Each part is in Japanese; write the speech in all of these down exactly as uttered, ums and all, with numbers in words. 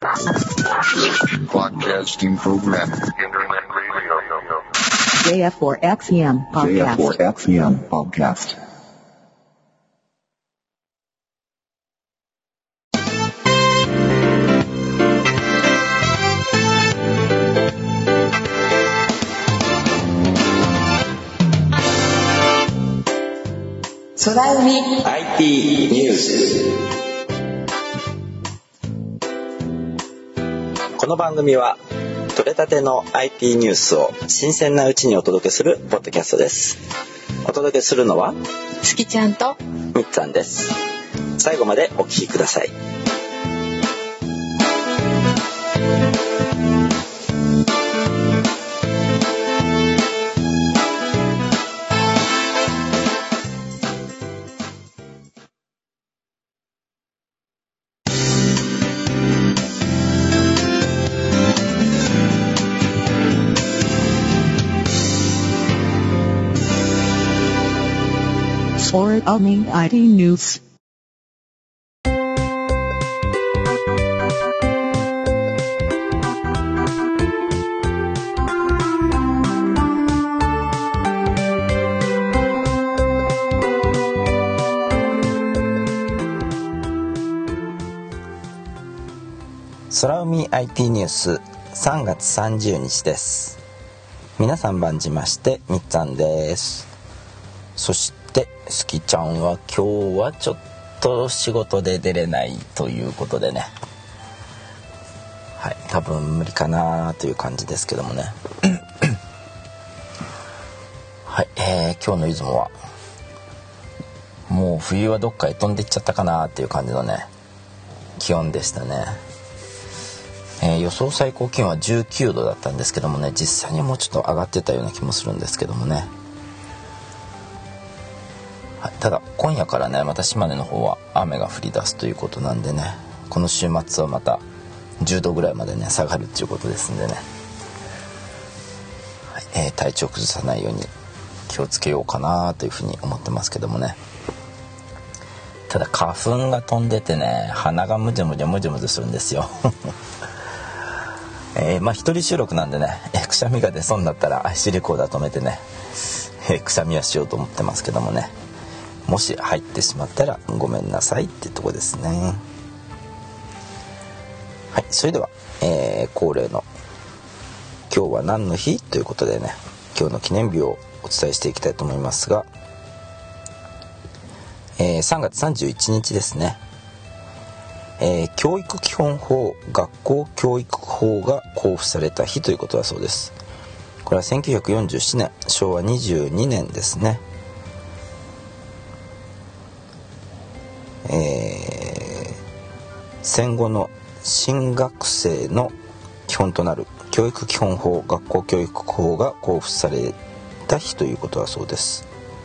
Broadcasting program. Internet radio. ジェイエフフォーエックスイーエムジェイエフフォーエックスイーエム podcast. Tsunami アイティー ニュース。この番組は取れたての アイティー ニュースを新鮮なうちにお届けするポッドキャストです。お届けするのはすきちゃんとみっつぁんです。最後までお聞きください。 Tsunami アイティー ニュース。 空海 アイティー ニュースさんがつさんじゅうにちです。皆さん番じましてみっつぁんです。そしてすきちゃんは今日はちょっと仕事で出れないということでね、はい、多分無理かなという感じですけどもねはい、えー、今日の出雲はもう冬はどっかへ飛んでっちゃったかなっていう感じのね気温でしたね。えー、予想最高気温はじゅうきゅうどだったんですけどもね、実際にもうちょっと上がってたような気もするんですけどもね、はい、ただ今夜からねまた島根の方は雨が降り出すということなんでね、この週末はまたじゅうどぐらいまでね下がるっていうことですんでね、はい、えー、体調崩さないように気をつけようかなというふうに思ってますけどもね。ただ花粉が飛んでてね鼻がムジュムジュムジュムジュするんですよえー、まあ一人収録なんでね、えー、くしゃみが出そうになったら アイシー レコーダー止めてね、えー、くしゃみはしようと思ってますけどもね、もし入ってしまったらごめんなさいってとこですね。はい、それでは、えー、恒例の今日は何の日ということでね、今日の記念日をお伝えしていきたいと思いますが、えー、さんがつさんじゅういちにちですね。えー、教育基本法、学校教育法が公布された日ということだそうです。これはせんきゅうひゃくよんじゅうななねん、しょうわにじゅうにねんですね。えー、戦後の新学生の基本となる教育基本法、学校教育法が公布された日ということだそうです。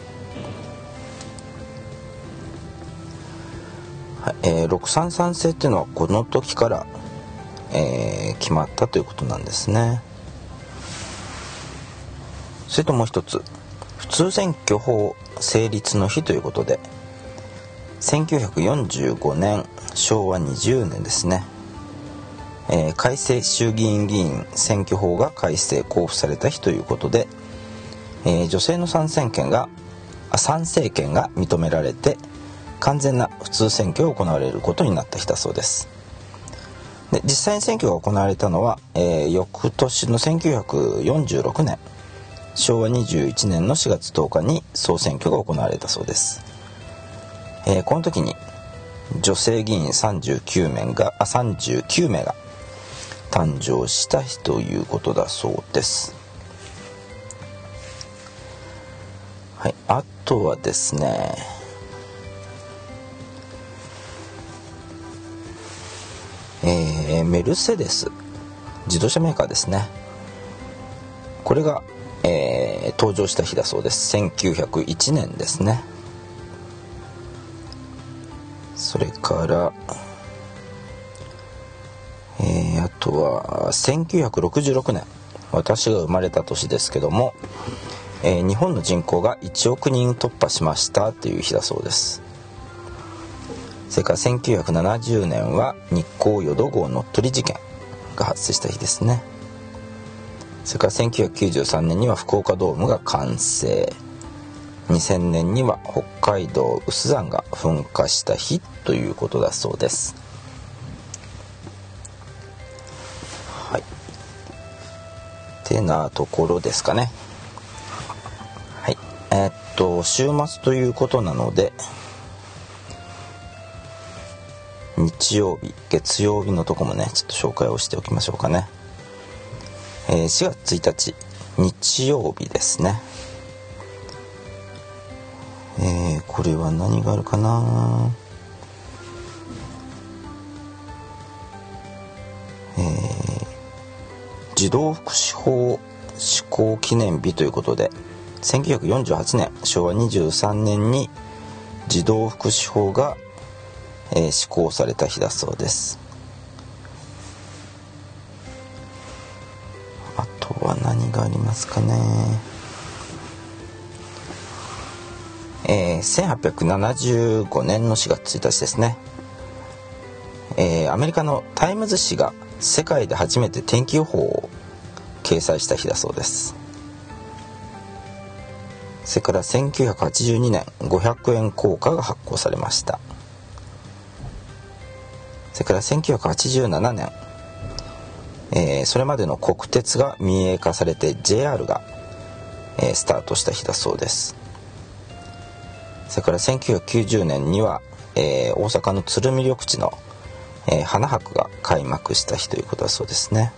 はい、えー、ろくさんさん制っていうのはこの時から、えー、決まったということなんですね。それともう一つ、普通選挙法成立の日ということで、せんきゅうひゃくよんじゅうごねん、しょうわにじゅうねんですね、えー、改正衆議院議員選挙法が改正公布された日ということで、えー、女性の参戦権があ参政権が認められて完全な普通選挙が行われることになった日だそうです。で、実際に選挙が行われたのは、えー、翌年のせんきゅうひゃくよんじゅうろくねん、しょうわにじゅういちねんのしがつとおかに総選挙が行われたそうです。えー、この時に女性議員さんじゅうきゅうめいがあさんじゅうきゅうめいが誕生した日ということだそうです。はい、あとはですね、えー、メルセデス自動車メーカーですね、これが、えー、登場した日だそうです。せんきゅうひゃくいちねんですね。それから、えー、あとはせんきゅうひゃくろくじゅうろくねん、私が生まれた年ですけども、えー、日本の人口がいちおくにん突破しましたという日だそうです。 それからせんきゅうひゃくななじゅうねんは日光淀号乗っ取り事件が発生した日ですね。それからせんきゅうひゃくきゅうじゅうさんねんには福岡ドームが完成、にせんねんには北海道有珠山が噴火した日ということだそうです。はい、てなところですかね。はい、えー、っと週末ということなので、日曜日月曜日のとこもねちょっと紹介をしておきましょうかね。えー、しがつついたち日曜日ですね。えー、これは何があるかな。えー、児童福祉法施行記念日ということで、せんきゅうひゃくよんじゅうはちねんしょうわにじゅうさんねんに児童福祉法が、えー、施行された日だそうです。あとは何がありますかね。えー、せんはっぴゃくななじゅうごねんのしがつついたちですね。えー、アメリカのタイムズ紙が世界で初めて天気予報を掲載した日だそうです。それからせんきゅうひゃくはちじゅうにねんごひゃくえん硬貨が発行されました。それからせんきゅうひゃくはちじゅうななねん、えー、それまでの国鉄が民営化されて ジェイアール が、えー、スタートした日だそうです。それからせんきゅうひゃくきゅうじゅうねんには、えー、大阪の鶴見緑地の、えー、花博が開幕した日ということだそうですね。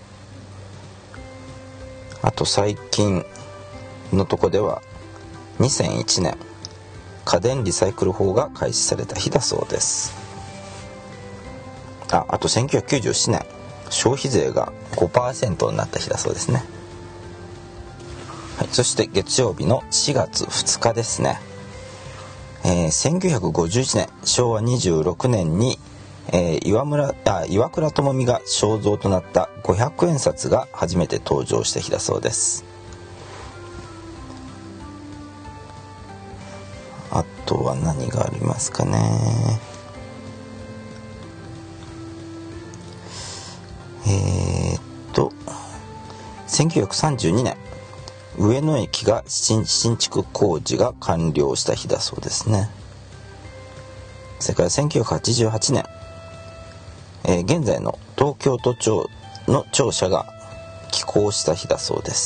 あと最近のとこではにせんいちねん家電リサイクル法が開始された日だそうです。あ, あとせんきゅうひゃくきゅうじゅうななねん消費税が ごパーセント になった日だそうですね。はい、そして月曜日のしがつふつかですね。えー、せんきゅうひゃくごじゅういちねんしょうわにじゅうろくねんに、えー、岩村あ岩倉具視が肖像となったごひゃくえんさつが初めて登場した日だそうです。あとは何がありますかね。えー、っとせんきゅうひゃくさんじゅうにねん上野駅が 新, 新築工事が完了した日だそうですね。それからせんきゅうひゃくはちじゅうはちねん、えー、現在の東京都庁の庁舎が起工した日だそうです。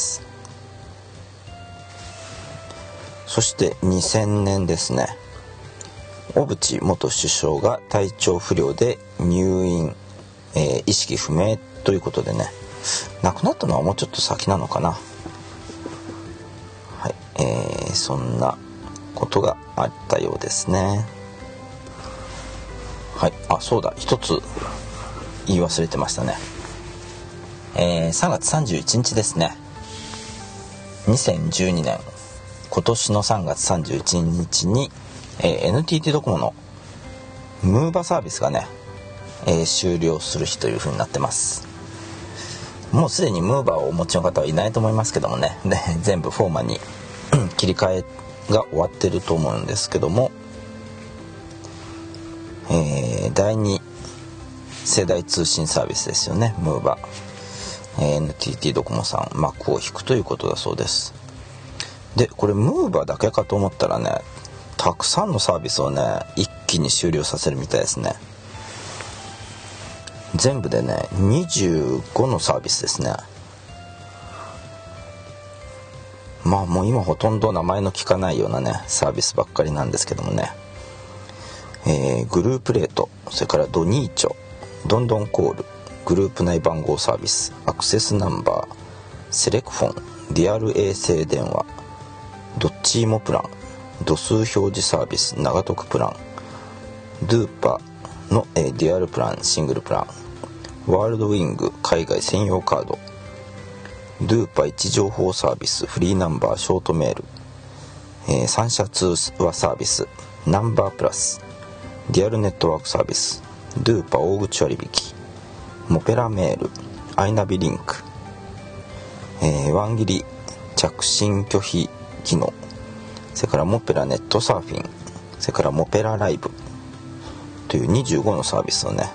そしてにせんねんですね。小渕元首相が体調不良で入院、えー、意識不明ということでね、亡くなったのはもうちょっと先なのかな。はい、えー、そんなことがあったようですね。はい、あ、そうだ、一つ言い忘れてましたね。えー、さんがつさんじゅういちにちですね。にせんじゅうにねん今年のさんがつさんじゅういちにちに、えー、エヌティーティー ドコモのムーバサービスがね、えー、終了する日という風になってます。もうすでにムーバーをお持ちの方はいないと思いますけどもね、で全部フォーマに切り替えが終わってると思うんですけども、えー、だいに世代通信サービスですよね、ムーバー、えー、エヌティーティー ドコモさん幕を引くということだそうです。でこれムーバーだけかと思ったらね、たくさんのサービスをね一気に終了させるみたいですね。全部でねにじゅうごのサービスですね。まあもう今ほとんど名前の聞かないようなねサービスばっかりなんですけどもね、えー、グループレート、それからドニーチョ、ドンドンコール、グループ内番号サービス、アクセスナンバー、セレクフォン、リアル衛星電話、ドッチーモプラン、度数表示サービス、長得プラン、ドゥーパの、えー、デュアルプラン、シングルプラン、ワールドウィング海外専用カード、ドゥーパ位置情報サービス、フリーナンバーショートメール、えー、三社通話サービス、ナンバープラス、デュアルネットワークサービス、ドゥーパ大口割引、モペラメール、アイナビリンク、えー、ワンギリ着信拒否機能、それからモペラネットサーフィン、それからモペラライブ、 というにじゅうごのサービスをね、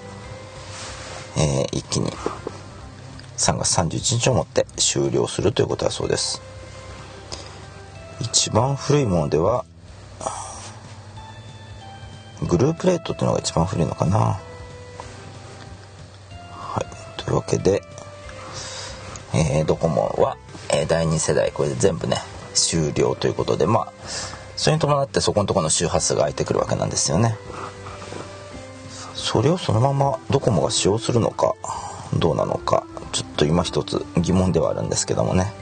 えー、一気にさんがつさんじゅういちにちをもって終了するということだそうです。一番古いものではグループレートっていうのが一番古いのかな。はい、というわけで、えー、ドコモは、えー、だいに世代これで全部ね終了ということで、まあそれに伴ってそこのところの周波数が空いてくるわけなんですよね。それをそのままドコモが使用するのかどうなのかちょっと今一つ疑問ではあるんですけどもね。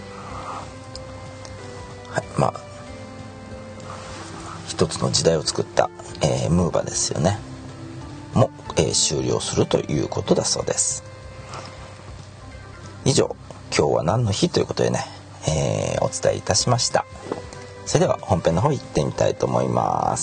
はい、まあ一つの時代を作った、えー、ムーバですよねも、えー、終了するということだそうです。以上、今日は何の日ということでね、えー、お伝えいたしました。それでは本編の方行ってみたいと思います。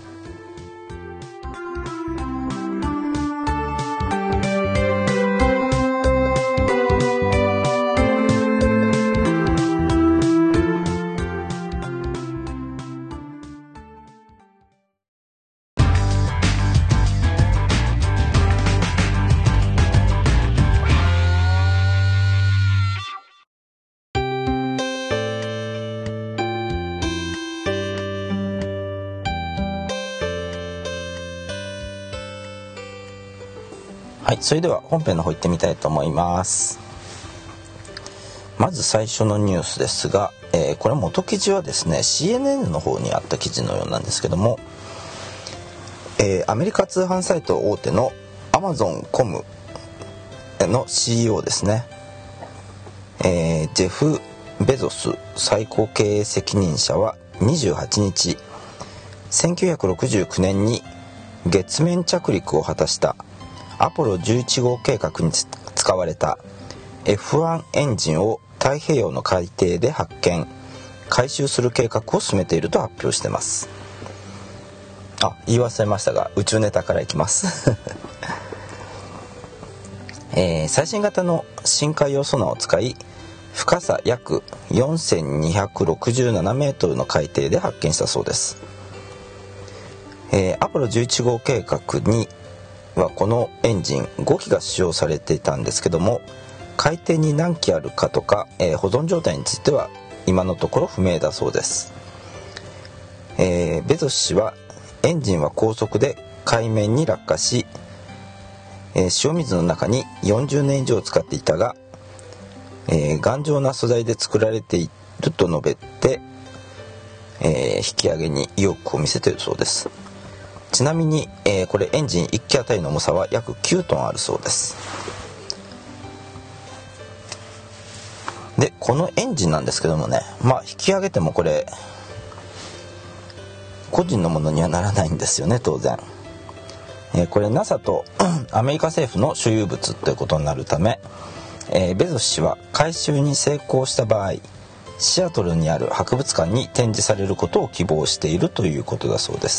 はい、それでは本編の方行ってみたいと思います。まず最初のニュースですが、えー、これ元記事はですね シーエヌエヌ の方にあった記事のようなんですけども、えー、アメリカ通販サイト大手の アマゾン ドットコム の シーイーオー ですね、えー、ジェフ・ベゾス最高経営責任者はにじゅうはちにち、せんきゅうひゃくろくじゅうきゅうねんに月面着陸を果たしたアポロじゅういち号計画に使われた エフワン エンジンを太平洋の海底で発見回収する計画を進めていると発表しています。あ、言い忘れましたが宇宙ネタからいきます、えー、最新型の深海洋ソナーを使い深さ約よんせんにひゃくろくじゅうななメートルの海底で発見したそうです。えー、アポロじゅういち号計画にはこのエンジンごきが使用されていたんですけども、海底に何機あるかとか、えー、保存状態については今のところ不明だそうです。えー、ベゾス氏はエンジンは高速で海面に落下し、えー、塩水の中によんじゅうねん以上使っていたが、えー、頑丈な素材で作られていると述べて、えー、引き上げに意欲を見せているそうです。ちなみに、えー、これエンジンいっきあたりの重さは約きゅうトンあるそうです。でこのエンジンなんですけどもね、まあ引き上げてもこれ個人のものにはならないんですよね当然、えー、これ ナサ とアメリカ政府の所有物ということになるため、えー、ベゾス氏は回収に成功した場合シアトルにある博物館に展示されることを希望しているということだそうです。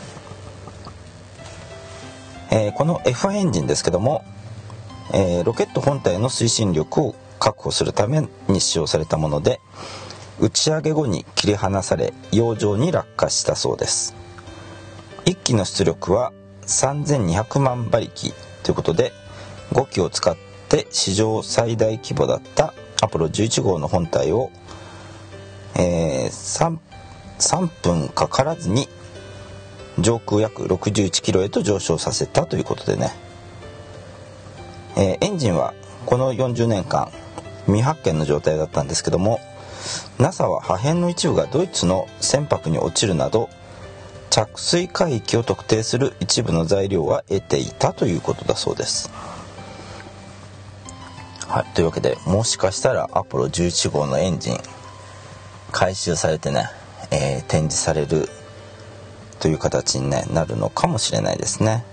えー、この エフワン エンジンですけども、えー、ロケット本体の推進力を確保するために使用されたもので、打ち上げ後に切り離され洋上に落下したそうです。いっきの出力はさんぜんにひゃくまんばりきということで、ごきを使って史上最大規模だったアポロじゅういち号の本体を、えー、3, さんぷんかからずに上空約ろくじゅういちキロへと上昇させたということでね、えー、エンジンはこのよんじゅうねんかん未発見の状態だったんですけども、 ナサ は破片の一部がドイツの船舶に落ちるなど着水海域を特定する一部の材料は得ていたということだそうです。はい、というわけでもしかしたらアポロじゅういち号のエンジン回収されてね、えー、展示されるという形に、ね、なるのかもしれないですね。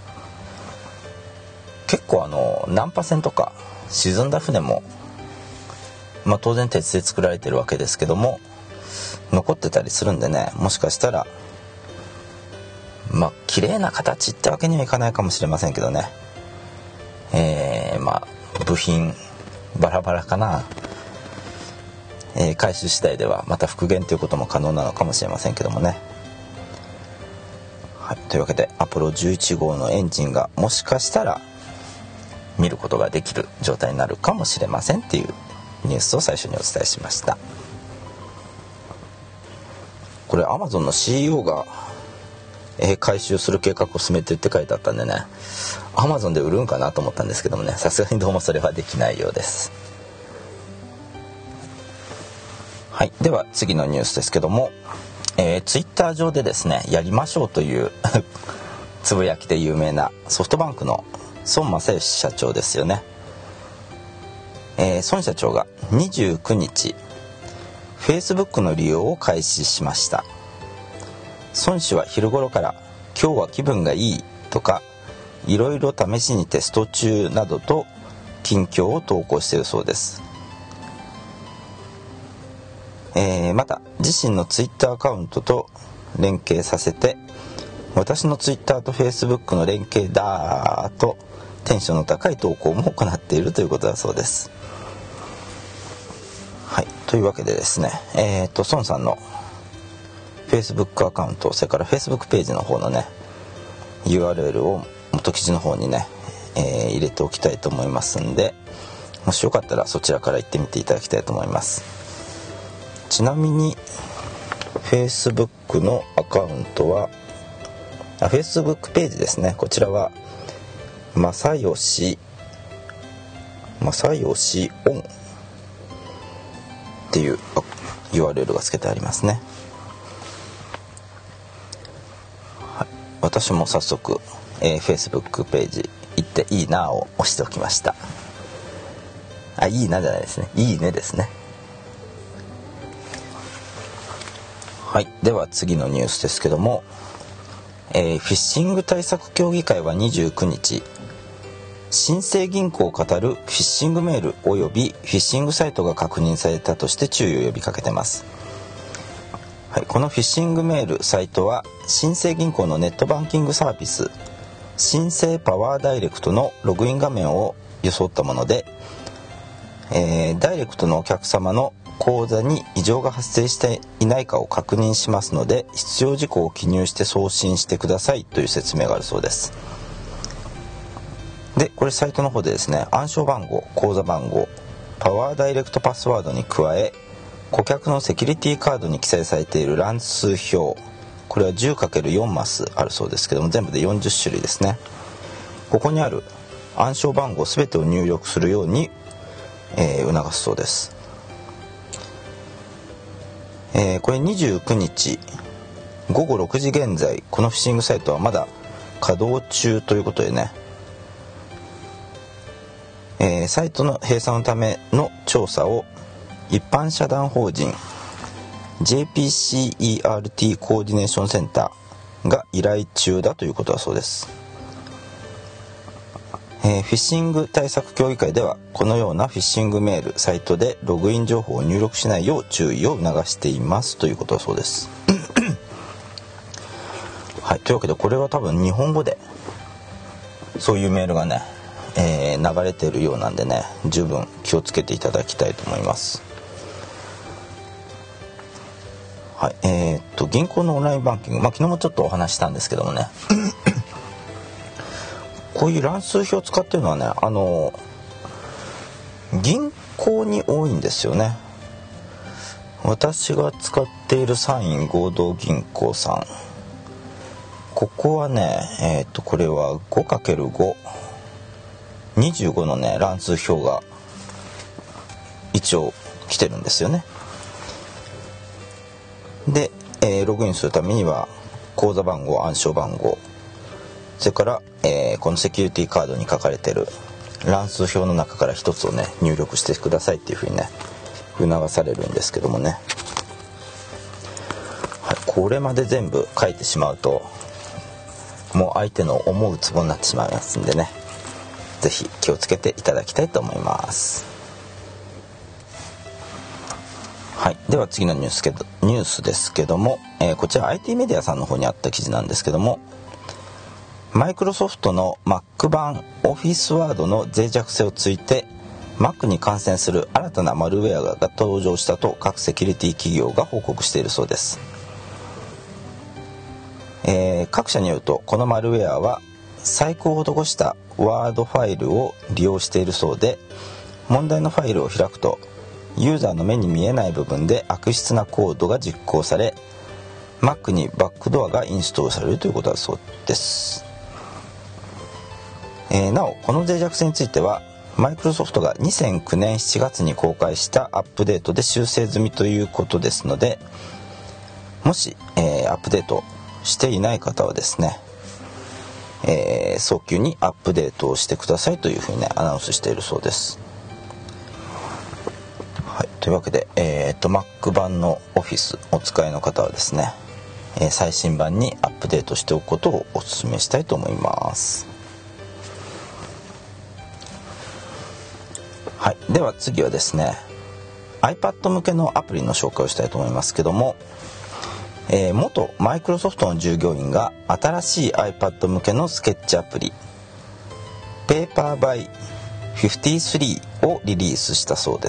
結構あの難破船とか沈んだ船も、まあ、当然鉄で作られてるわけですけども残ってたりするんでね、もしかしたらまあ綺麗な形ってわけにはいかないかもしれませんけどね、えー、まあ部品バラバラかな、えー、回収次第ではまた復元ということも可能なのかもしれませんけどもね。はい、 というわけでアポロじゅういち号のエンジンがもしかしたら見ることができる状態になるかもしれませんっていうニュースを最初にお伝えしました。これ Amazon の シーイーオー が、えー、回収する計画を進めてって書いてあったんでね、 Amazon で売るんかなと思ったんですけどもね、さすがにどうもそれはできないようです。はい、では次のニュースですけども、えー、ツイッター上でですね、やりましょうというつぶやきで有名なソフトバンクの孫正義社長ですよね。えー、孫社長がにじゅうくにち Facebook の利用を開始しました。孫氏は昼頃から今日は気分がいいとかいろいろ試しにテスト中などと近況を投稿しているそうです。えー、また自身のツイッターアカウントと連携させて、私のツイッターとフェイスブックの連携だーとテンションの高い投稿も行っているということだそうです。はい、というわけでですね、えーと孫さんのフェイスブックアカウント、それからフェイスブックページの方のね ユーアールエル を元記事の方にね、えー、入れておきたいと思いますんで、もしよかったらそちらから行ってみていただきたいと思います。ちなみに Facebook のアカウントはあ Facebook ページですね。こちらは正義正義オンっていう ユーアールエル が付けてありますね。はい、私も早速、えー、Facebook ページ行っていいなを押しておきました。あ、いいなじゃないですね、いいねですね。はい、では次のニュースですけども、えー、フィッシング対策協議会はにじゅうくにち、新生銀行を語るフィッシングメールおよびフィッシングサイトが確認されたとして注意を呼びかけています。はい、このフィッシングメールサイトは新生銀行のネットバンキングサービス新生パワーダイレクトのログイン画面を装ったもので、えー、ダイレクトのお客様の口座に異常が発生していないかを確認しますので、必要事項を記入して送信してくださいという説明があるそうです。で、これサイトの方でですね、暗証番号、口座番号、パワーダイレクトパスワードに加え、顧客のセキュリティカードに記載されている乱数表、これは じゅうかけるよん マスあるそうですけども、全部でよんじゅっしゅるいですね。ここにある暗証番号すべてを入力するように、えー、促すそうです。えー、これにじゅうくにちごごろくじ現在、このフィッシングサイトはまだ稼働中ということでね、えー、サイトの閉鎖のための調査を一般社団法人 ジェイピーシーイーアールティー コーディネーションセンターが依頼中だということだそうです。えー、フィッシング対策協議会ではこのようなフィッシングメールサイトでログイン情報を入力しないよう注意を促していますということだそうですはい、というわけでこれは多分日本語でそういうメールがね、えー、流れているようなんでね、十分気をつけていただきたいと思います。はい、えー、っと銀行のオンラインバンキング、まあ、昨日もちょっとお話したんですけどもねこういう乱数表を使っているのはね、あの銀行に多いんですよね。私が使っている山陰合同銀行さん、ここはね、えー、っとこれは ごかけるご にじゅうごのね乱数表が一応来てるんですよね。で、えー、ログインするためには口座番号、暗証番号、それから、えー、このセキュリティカードに書かれている乱数表の中から一つをね入力してくださいっていうふうにね促されるんですけどもね、はい、これまで全部書いてしまうともう相手の思うツボになってしまいますんでね、ぜひ気をつけていただきたいと思います。はい、では次のニュースけどニュースですけども、えー、こちら アイティー メディアさんの方にあった記事なんですけども、マイクロソフトの Mac 版 Office Word の脆弱性をついて Mac に感染する新たなマルウェアが登場したと各セキュリティ企業が報告しているそうです。 えー、各社によるとこのマルウェアは細工を施したワードファイルを利用しているそうで、問題のファイルを開くとユーザーの目に見えない部分で悪質なコードが実行され、 Mac にバックドアがインストールされるということだそうです。えー、なおこの脆弱性についてはマイクロソフトがにせんきゅうねんしちがつに公開したアップデートで修正済みということですので、もし、えー、アップデートしていない方はですね、えー、早急にアップデートをしてくださいというふうにねアナウンスしているそうです。はい、というわけで、えー、と Mac 版の Office お使いの方はですね、えー、最新版にアップデートしておくことをお勧めしたいと思います。はい、では次はですね iPad 向けのアプリの紹介をしたいと思いますけども、えー、元マイクロソフトの従業員が新しい iPad 向けのスケッチアプリ Paper by フィフティースリーをリリースしたそうです。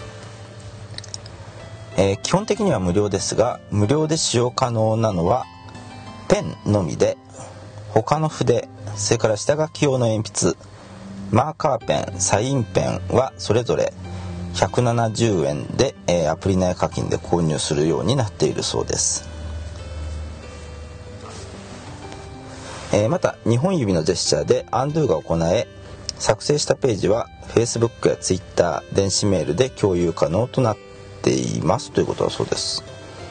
えー、基本的には無料ですが、無料で使用可能なのはペンのみで、他の筆、それから下書き用の鉛筆、マーカーペン、サインペンはそれぞれひゃくななじゅうえんで、えー、アプリ内課金で購入するようになっているそうです。えー、またにほん指のジェスチャーで Undo が行え、作成したページは Facebook や Twitter、電子メールで共有可能となっていますということだそうです。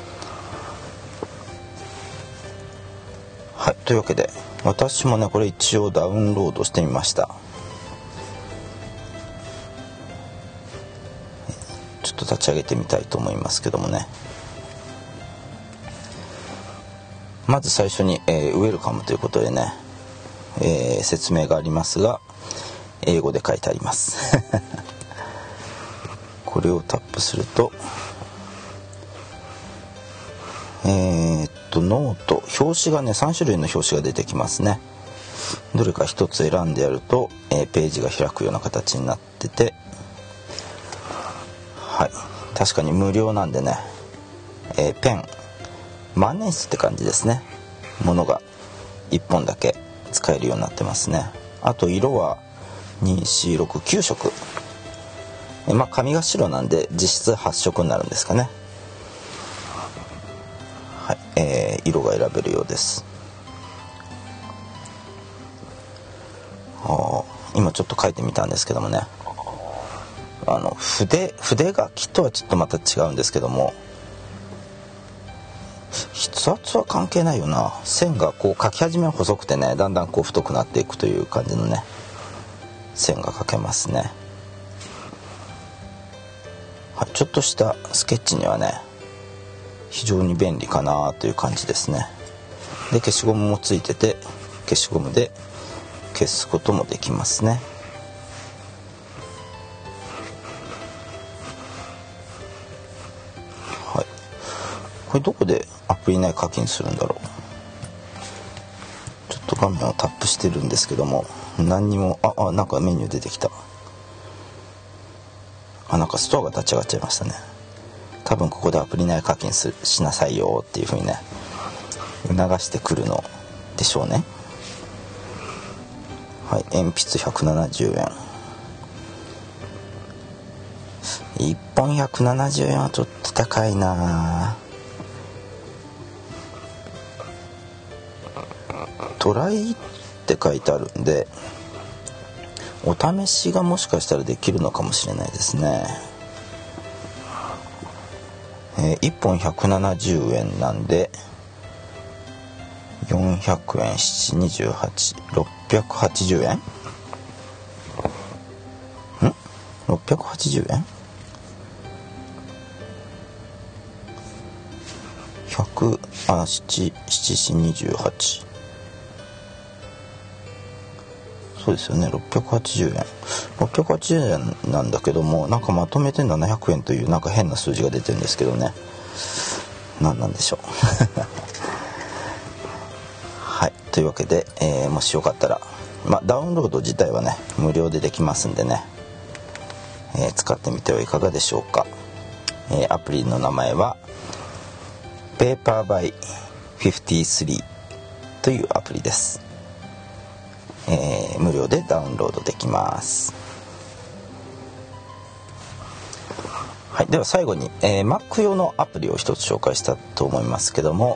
はい、というわけで私もねこれ一応ダウンロードしてみました。ちょっと立ち上げてみたいと思いますけどもね、まず最初に、えー、ウェルカムということでね、えー、説明がありますが英語で書いてありますこれをタップするとえー、っとノート表紙がねさん種類の表紙が出てきますね。どれか一つ選んでやると、えー、ページが開くような形になってて、はい、確かに無料なんでね、えー、ペン万年筆って感じですね。ものがいっぽんだけ使えるようになってますね。あと色はに、よん、ろく、きゅうしょく、えー、まあ紙が白なんで実質はっしょくになるんですかね。はい、えー、色が選べるようです。あ今ちょっと書いてみたんですけどもね、あの筆筆書きとはちょっとまた違うんですけども、筆圧は関係ないよな。線がこう書き始めは細くてね、だんだんこう太くなっていくという感じのね線が書けますね。はい、ちょっとしたスケッチにはね非常に便利かなという感じですね。で消しゴムもついてて、消しゴムで消すこともできますね。はい、これどこでアプリ内課金するんだろう。ちょっと画面をタップしてるんですけども何にも、ああなんかメニュー出てきた。あなんかストアが立ち上がっちゃいましたね。多分ここでアプリ内課金すしなさいよっていう風にね促してくるのでしょうね。はい、鉛筆ひゃくななじゅうえん、いっぽんひゃくななじゅうえんはちょっと高いな。トライって書いてあるんでお試しがもしかしたらできるのかもしれないですね。えー、いっぽんひゃくななじゅうえんなんでよんひゃくえん、なな、にじゅうはち、ろっぴゃくはちじゅうえんんろっぴゃくはちじゅうえんひゃくあなな、なな、にじゅうはち、そうですよね。ろっぴゃくはちじゅうえんろっぴゃくはちじゅうえんなんだけども、なんかまとめてななひゃくえんというなんか変な数字が出てるんですけどね、何なんでしょうはい、というわけで、えー、もしよかったら、まあ、ダウンロード自体はね無料でできますんでね、えー、使ってみてはいかがでしょうか。えー、アプリの名前は Paper by フィフティースリーというアプリです。えー、無料でダウンロードできます。はい、では最後に、えー、Mac 用のアプリを一つ紹介したと思いますけども、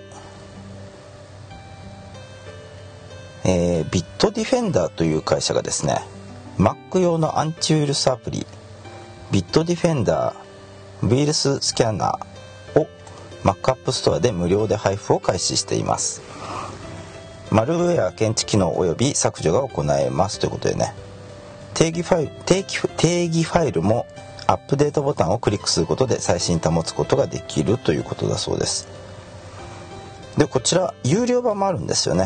えー、Bitdefender という会社がですね、Mac 用のアンチウイルスアプリ Bitdefender ウイルススキャナーを Mac App Store で無料で配布を開始しています。マルウェア検知機能および削除が行えますということでね、定義ファイル、定義、定義ファイルもアップデートボタンをクリックすることで最新に保つことができるということだそうです。でこちら有料版もあるんですよね。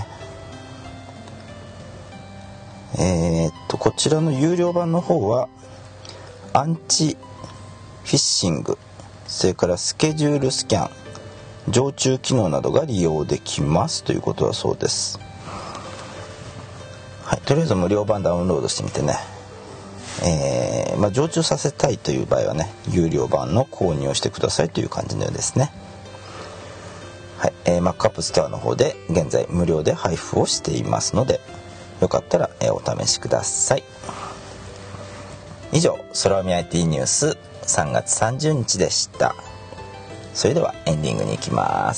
えー、っとこちらの有料版の方はアンチフィッシング、それからスケジュールスキャン、常駐機能などが利用できますということだそうです。はい、とりあえず無料版ダウンロードしてみてね、えーまあ、常駐させたいという場合はね、有料版の購入をしてくださいという感じのようですね。はい、えー、Mac App Store の方で現在無料で配布をしていますので、よかったら、えー、お試しください。以上、空海 アイティー ニュースさんがつさんじゅうにちでした。それではエンディングに行きます。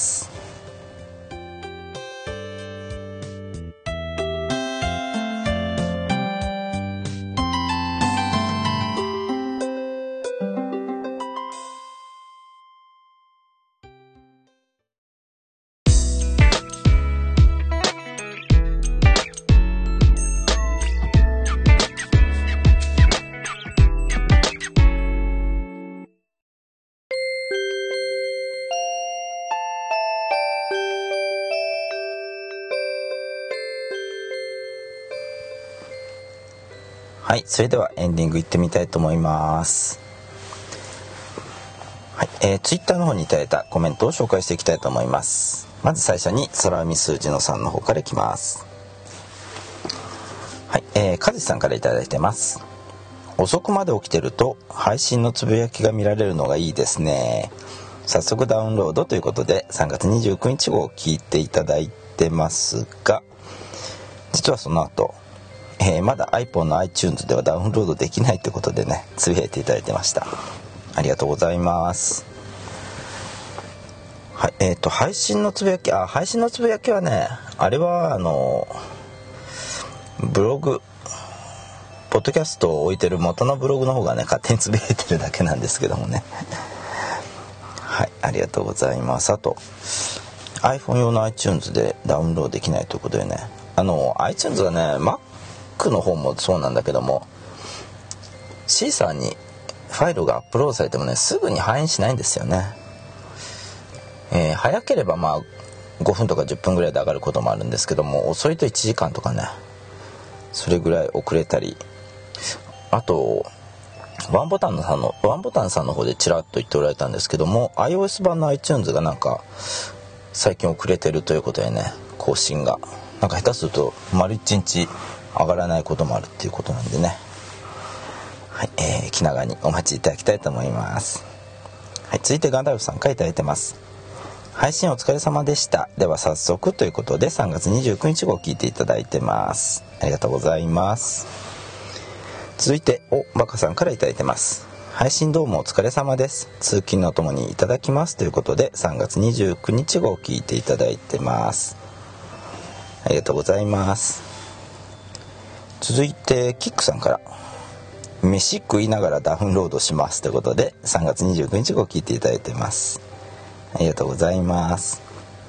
はい、それではエンディングいってみたいと思います。はい、えー、Twitter の方にいただいたコメントを紹介していきたいと思います。まず最初に空海数字のさんの方からいきます。はい、えー、かずしさんからいただいてます。遅くまで起きてると配信のつぶやきが見られるのがいいですね。早速ダウンロードということでさんがつにじゅうくにち号を聞いていただいてますが、実はその後えー、まだ iPhone の iTunes ではダウンロードできないということでね、つぶやいていただいてました。ありがとうございます。はい、えっと配信のつぶやき、あ配信のつぶやきはね、あれはあのブログポッドキャストを置いてる元のブログの方がね勝手につぶやいてるだけなんですけどもねはい、ありがとうございます。あと iPhone 用の iTunes でダウンロードできないということでね、あの iTunes はね Macの方もそうなんだけども、シーサーにファイルがアップロードされてもねすぐに反映しないんですよね。えー、早ければまあごふんとかじゅっぷんぐらいで上がることもあるんですけども、遅いといちじかんとかね、それぐらい遅れたり、あとワンボタンさんのワンボタンさんの方でちらっと言っておられたんですけども、 iOS 版の iTunes がなんか最近遅れてるということでね、更新がなんか下手すると丸いちにち上がらないこともあるっていうことなんでね、はい、えー、気長にお待ちいただきたいと思います。はい、続いてガンダルフさんからいただいてます。配信お疲れ様でした。では早速ということでさんがつにじゅうくにち号を聞いていただいてます。ありがとうございます。続いておバカさんからいただいてます。配信どうもお疲れ様です。通勤のともにいただきますということでさんがつにじゅうくにち号を聞いていただいてます。ありがとうございます。続いてキックさんから、飯食いながらダウンロードしますということでさんがつにじゅうくにち号を聞いていただいてます。ありがとうございます。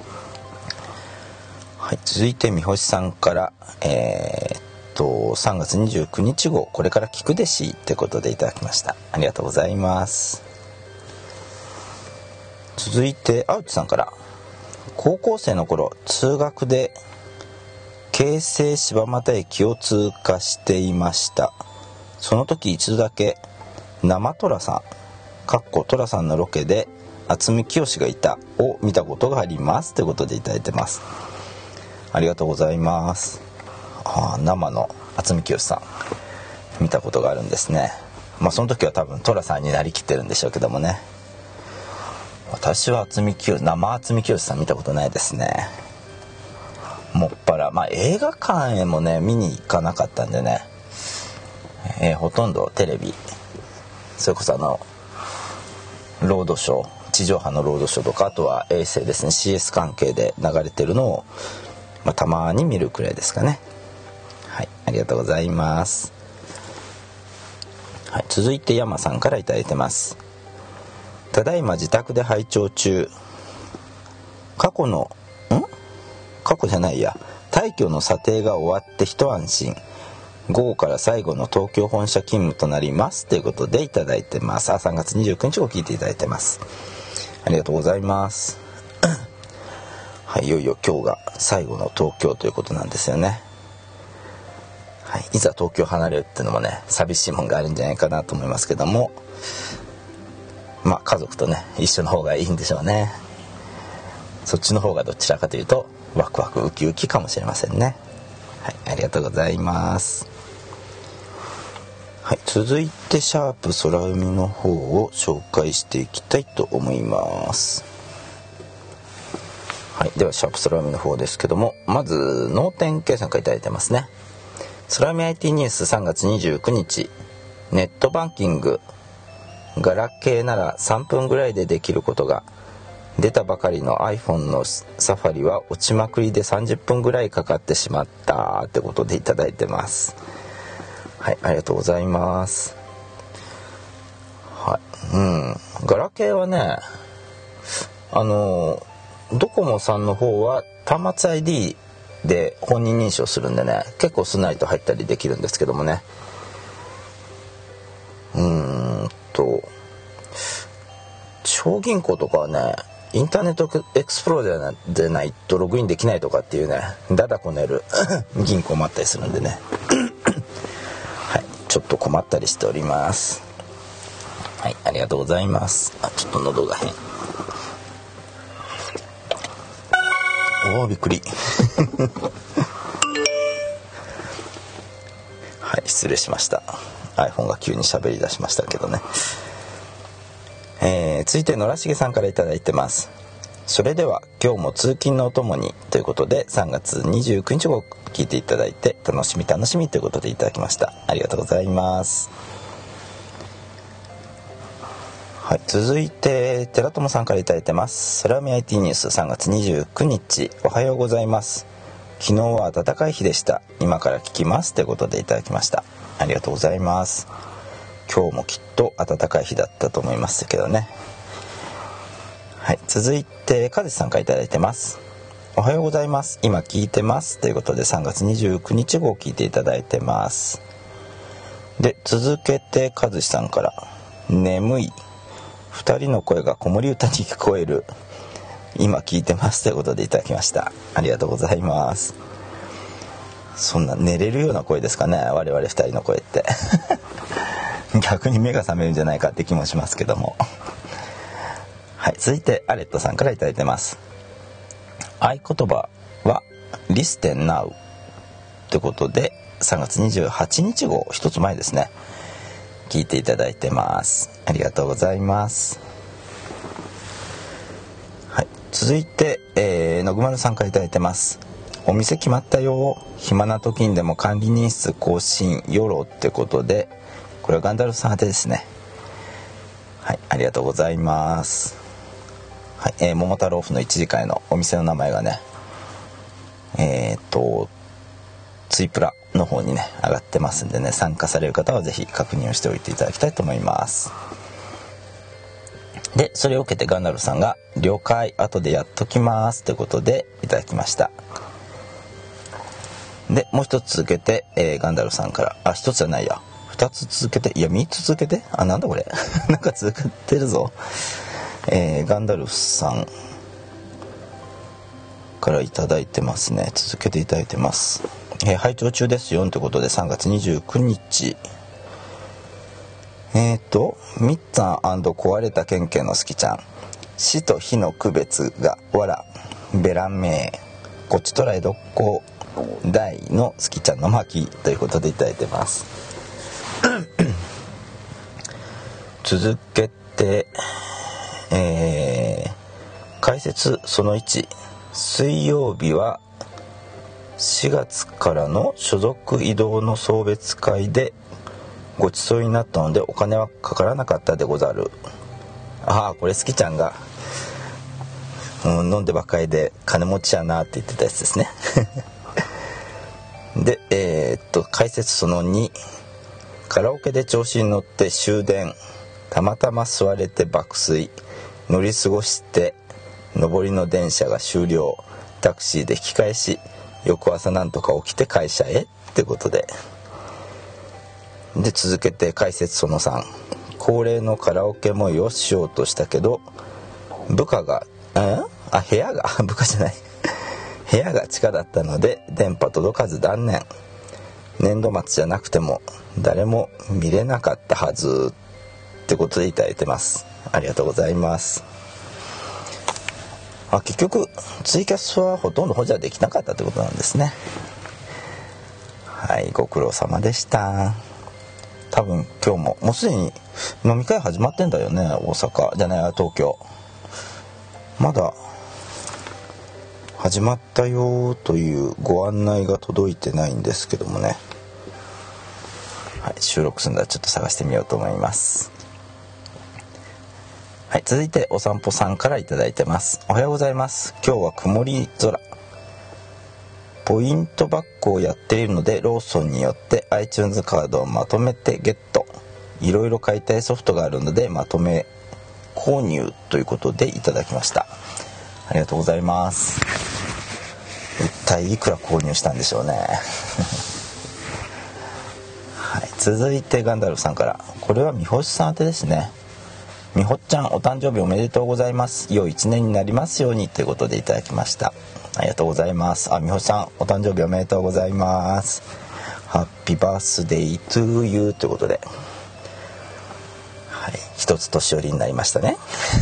はい、続いて三星さんから、えー、っとさんがつにじゅうくにち号これから聞くでしってことでいただきました。ありがとうございます。続いて青木さんから、高校生の頃通学で京成柴又駅を通過していました。その時一度だけ生虎さんかっこ虎さんのロケで渥美清がいたを見たことがありますということでいただいてます。ありがとうございます。あ、生の渥美清さん見たことがあるんですね。まあその時は多分虎さんになりきってるんでしょうけどもね、私は渥美清生渥美清さん見たことないですね。もっぱは、まあ、映画館へもね見に行かなかったんでね、えー、ほとんどテレビ、それこそあのロードショー、地上波のロードショーとか、あとは衛星ですね シーエス 関係で流れてるのを、まあ、たまに見るくらいですかね。はい、ありがとうございます。はい、続いて山さんからいただいてます。ただいま自宅で拝聴中。過去のん過去じゃないや退去の査定が終わって一安心。午後から最後の東京本社勤務となりますということでいただいてます。さんがつにじゅうくにちを聞いていただいてます。ありがとうございますはい、いよいよ今日が最後の東京ということなんですよね。はい、いざ東京離れるっていうのもね寂しいもんがあるんじゃないかなと思いますけども、まあ家族とね一緒の方がいいんでしょうね。そっちの方がどちらかというとワクワクウキウキかもしれませんね。はい、ありがとうございます。はい、続いてシャープ空海の方を紹介していきたいと思います。はい、ではシャープ空海の方ですけども、まず脳天計算からいただいてますね。空海 アイティー ニュースさんがつにじゅうくにち、ネットバンキングガラケーならさんぷんぐらいでできることが、出たばかりの iPhone のサファリは落ちまくりでさんじゅっぷんぐらいかかってしまったってことでいただいてます。はい、ありがとうございます。はい、うん、ガラケーはね、あのドコモさんの方は端末 アイディー で本人認証するんでね、結構スナイと入ったりできるんですけどもね、うーんと超銀行とかはねインターネットエクスプローラーでないとログインできないとかっていうねダダこねる銀行もあったりするんでねはい、ちょっと困ったりしております。はい、ありがとうございます。あ、ちょっと喉が変。おー、びっくりはい、失礼しました。 iPhone が急に喋り出しましたけどね。えー、続いて野良重さんからいただいてます。それでは今日も通勤のお供にということでさんがつにじゅうくにちを聞いていただいて楽しみ楽しみということでいただきました。ありがとうございます。はい、続いて寺友さんからいただいてます。空海 アイティー ニュースさんがつにじゅうくにち、おはようございます。昨日は暖かい日でした。今から聞きますということでいただきました。ありがとうございます。今日もきっと暖かい日だったと思いますけどね。はい、続いて和志さんからいただいてます。おはようございます。今聞いてますということでさんがつにじゅうくにち号を聞いていただいてます。で続けて和志さんから、眠い、二人の声が子守歌に聞こえる、今聞いてますということでいただきました。ありがとうございます。そんな寝れるような声ですかね、我々二人の声って逆に目が覚めるんじゃないかって気もしますけどもはい、続いてアレットさんからいただいてます。合言葉は Listen Now ということでさんがつにじゅうはちにち号、一つ前ですね、聞いていただいてます。ありがとうございます。はい、続いて、えー、のぐまるさんからいただいてます。お店決まったよ、暇な時にでも管理人室更新よろってことで、これはガンダルフさん宛てですね。はい、ありがとうございます。はい、えー、桃太郎府のいちじかんへのお店の名前がね、えー、っとツイプラの方にね上がってますんでね、参加される方はぜひ確認をしておいていただきたいと思います。でそれを受けてガンダルフさんが了解、後でやっときますということでいただきました。でもう一つ続けて、えー、ガンダルフさんから、あ、一つじゃないや、二つ続けて、いや三つ続けて、あ、なんだこれなんか続けてるぞ。えー、ガンダルフさんからいただいてますね。続けていただいてます。えー、拝聴中ですよということでさんがつにじゅうくにち、えっ、ー、とみっつぁん&壊れたケンケンの好きちゃん、死と火の区別がわらベランメー、こっちとらえどっこ大の好きちゃんの巻ということでいただいてます続けて、えー、解説そのいち、水曜日はしがつからの所属異動の送別会でごちそうになったのでお金はかからなかったでござる。ああ、これ好きちゃんが、うん、飲んでばっかりで金持ちやなって言ってたやつですねで、えー、っと解説そのに、カラオケで調子に乗って終電、たまたま座れて爆睡、乗り過ごして上りの電車が終了、タクシーで引き返し、翌朝なんとか起きて会社へってことで、で続けて解説そのさん、恒例のカラオケ催ししようとしたけど部下がえあ部屋が部下じゃない部屋が地下だったので電波届かず断念。年度末じゃなくても誰も見れなかったはずってことでいただいてます。ありがとうございます。あ、結局ツイキャスはほとんど補助できなかったってことなんですね。はい、ご苦労様でした。多分今日ももうすでに飲み会始まってんだよね。大阪じゃない東京まだ始まったよというご案内が届いてないんですけどもね、はい、収録するんだらちょっと探してみようと思います。はい、続いてお散歩さんからいただいてます。おはようございます。今日は曇り空、ポイントバックをやっているのでローソンによって iTunes カードをまとめてゲット、いろいろ買いたいソフトがあるのでまとめ購入ということでいただきました。ありがとうございます。一体いくら購入したんでしょうねはい、続いてガンダルフさんから、これはみほしさん宛てですね。みほっちゃんお誕生日おめでとうございます、良い一年になりますようにということでいただきました。ありがとうございます。あ、みほしさんお誕生日おめでとうございます。ハッピーバースデートゥーユーということで、はい、一つ年寄りになりましたね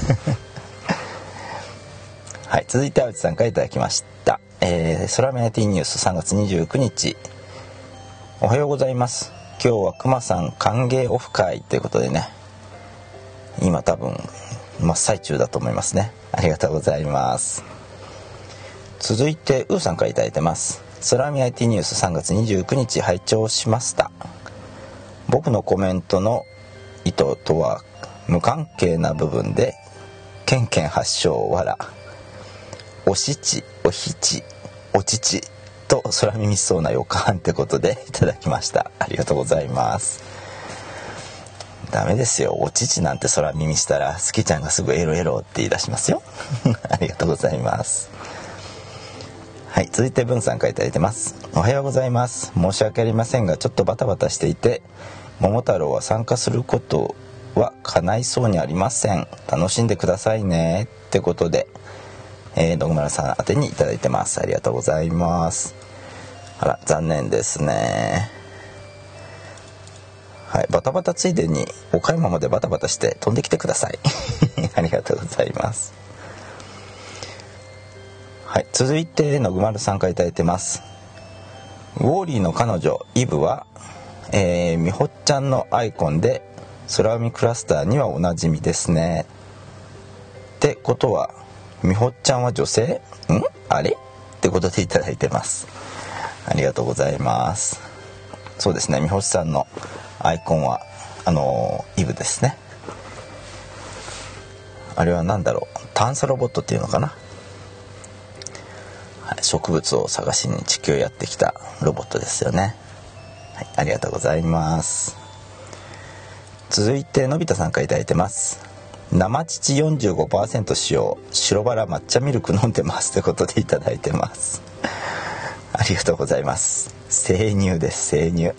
はい、続いて青地さんからいただきました。えー、空耳 T ニュースさんがつにじゅうくにち、おはようございます。今日はくまさん歓迎オフ会ということでね、今多分真っ最中だと思いますね。ありがとうございます。続いてウーさんからいただいてます。空耳 アイティー ニュースさんがつにじゅうくにち拝聴しました。僕のコメントの意図とは無関係な部分でケンケン発祥わらおしちおひちおちちと空耳しそうな予感ってことでいただきました。ありがとうございます。ダメですよ、おちちなんて空耳したら好きちゃんがすぐエロエロって言い出しますよありがとうございます。はい、続いて文さんからいただいてます。おはようございます。申し訳ありませんがちょっとバタバタしていて桃太郎は参加することは叶いそうにありません。楽しんでくださいねってことで、えー、野村さん宛てにいただいてます。ありがとうございます。あら、残念ですね。はい、バタバタついでに岡山までバタバタして飛んできてくださいありがとうございます。はい、続いてのぐまるさんからいただいてます。ウォーリーの彼女イブは、えー、みほっちゃんのアイコンで空海クラスターにはおなじみですね。ってことはみほっちゃんは女性？ん？あれ？ってことでいただいてます。ありがとうございます。そうですね、みほっさんのアイコンはあのー、イブですね。あれは何だろう、探査ロボットっていうのかな、はい、植物を探しに地球をやってきたロボットですよね。はい、ありがとうございます。続いてのび太さんからいただいてます。生乳 よんじゅうごパーセント 使用、白バラ抹茶ミルク飲んでますということでいただいてますありがとうございます。生乳です、生乳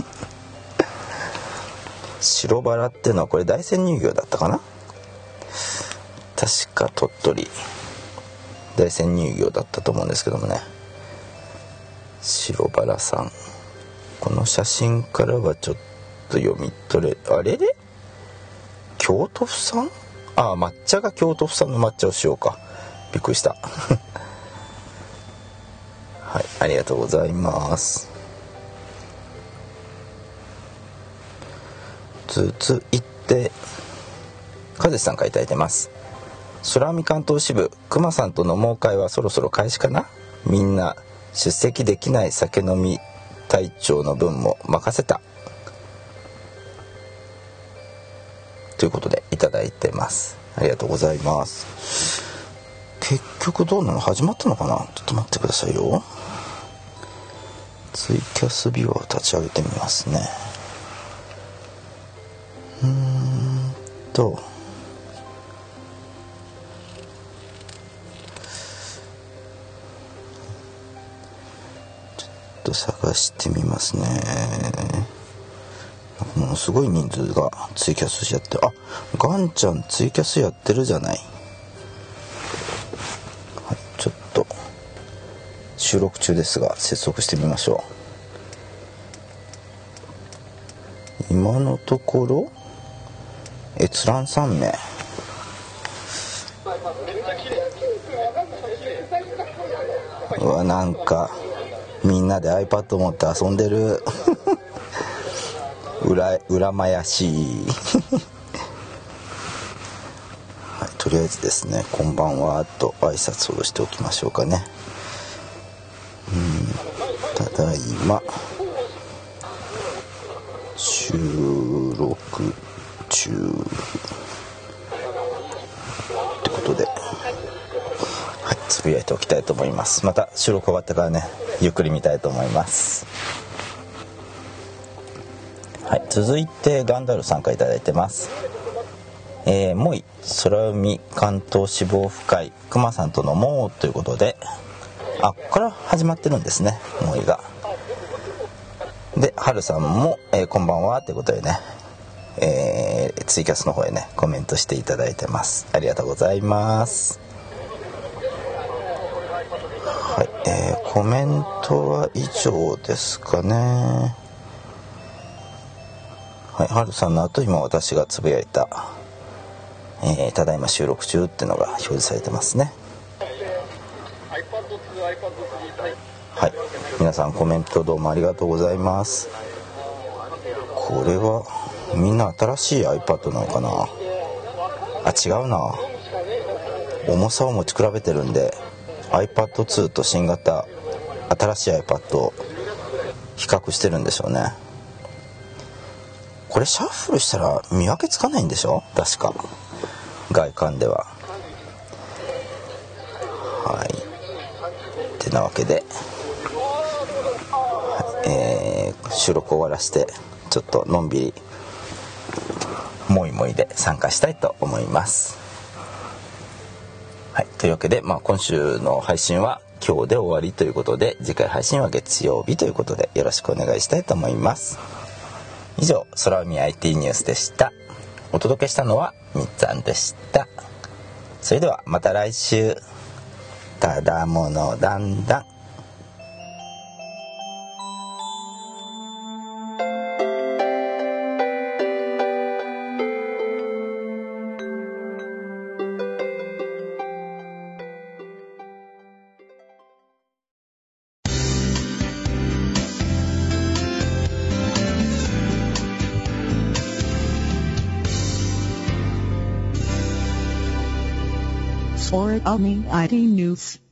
白バラっていうのはこれ大山乳業だったかな、確か鳥取大山乳業だったと思うんですけどもね。白バラさん、この写真からはちょっと読み取れ、あれれ京都府産、ああ抹茶が京都府産の抹茶をしようか、びっくりしたはい、ありがとうございます。続いて和志さんからいただいてます。空海関東支部、熊さんとの飲もう会はそろそろ開始かな。みんな出席できない酒飲み隊長の分も任せたということでいただいてます。ありがとうございます。結局どうなの？始まったのかな？ちょっと待ってくださいよ。ツイキャスビューを立ち上げてみますね。うーんとちょっと探してみますね。ものすごい人数がツイキャスやって、あ、ガンちゃんツイキャスやってるじゃない。はい、ちょっと収録中ですが接続してみましょう。今のところ閲覧さんめい。うわ、なんかみんなで iPad 持って遊んでるうら羨まやしいはい、とりあえずですね、こんばんはと挨拶をしておきましょうかね。うん、ただいま収録中ってことで、はい、つぶやいておきたいと思います。また収録終わったからね、ゆっくり見たいと思います。はい、続いてガンダルさんからいただいてます。えー、もい空海関東志望府会くまさんと飲もうということで、あ、ここから始まってるんですね、もいが。で、はるさんも、えー、こんばんはということでね、えー、ツイキャスの方へねコメントしていただいてます。ありがとうございます。はい、えー、コメントは以上ですかね。はい、はるさんの後今私がつぶやいた、えー、ただいま収録中っていうのが表示されてますね。はい、皆さんコメントどうもありがとうございます。これはみんな新しい iPad なのかなあ、違うな、重さを持ち比べてるんで アイパッドツー と新型新しい iPad を比較してるんでしょうね。これシャッフルしたら見分けつかないんでしょ、確か外観では。はい、てなわけで、はい、えー、収録終わらせてちょっとのんびりもいもいで参加したいと思います。はい、というわけで、まあ、今週の配信は今日で終わりということで、次回配信は月曜日ということでよろしくお願いしたいと思います。以上、空海 アイティー ニュースでした。お届けしたのはみっつぁんでした。それではまた来週。ただものだんだん。 空海 アイティー ニュース